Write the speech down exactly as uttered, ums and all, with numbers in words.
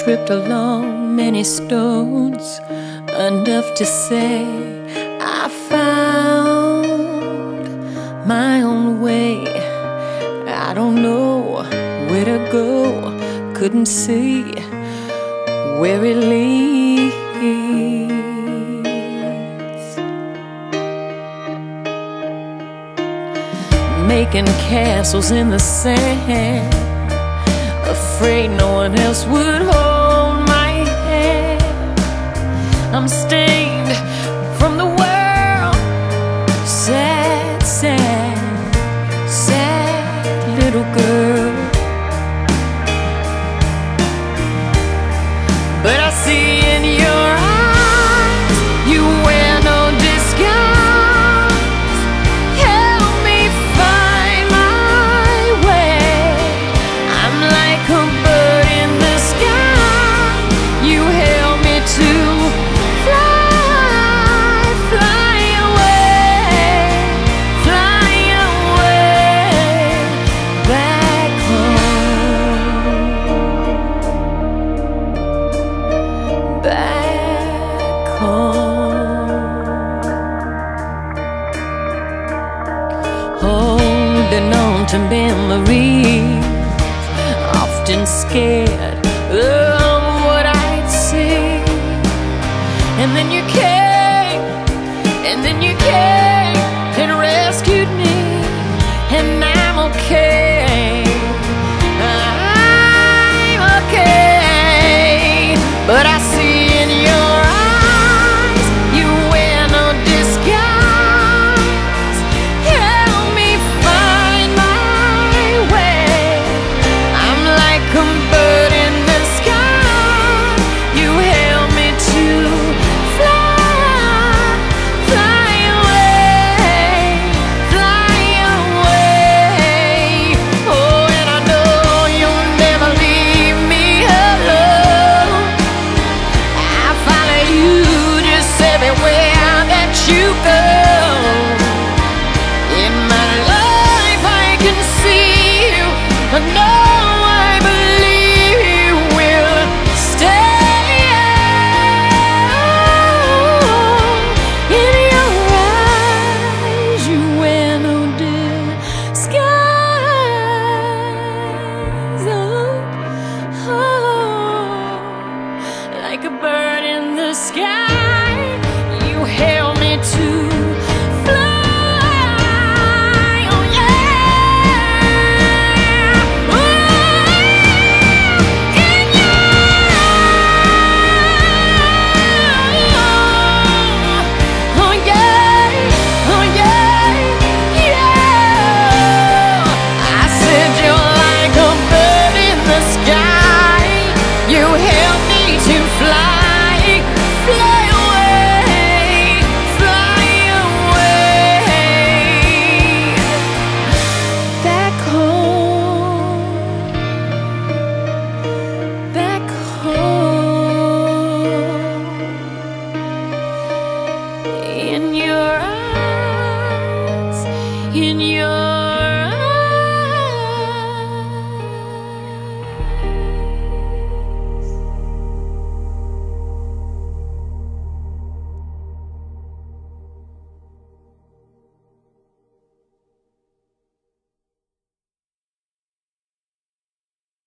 tripped along many stones, enough to say I found my own way. I don't know where to go, couldn't see where it leads. Making castles in the sand, afraid no one else would hold my hand. I'm stained from the world, sad, sad, sad little girl. But I see in your eyes you wear no disguise. Help me find my way. I'm like a bird in the sky. You help me to fly, fly away, fly away back home, back home. Holding on to memories, often scared of what I'd see. And then you came, and then you came and rescued me, and I'm okay, I'm okay. But I see in your eyes you wear no disguise. Help me find my way. I'm like a bird in the sky. You help me to fly, fly away, fly away. Oh, and I know you'll never leave me alone. I follow you just everywhere that you go.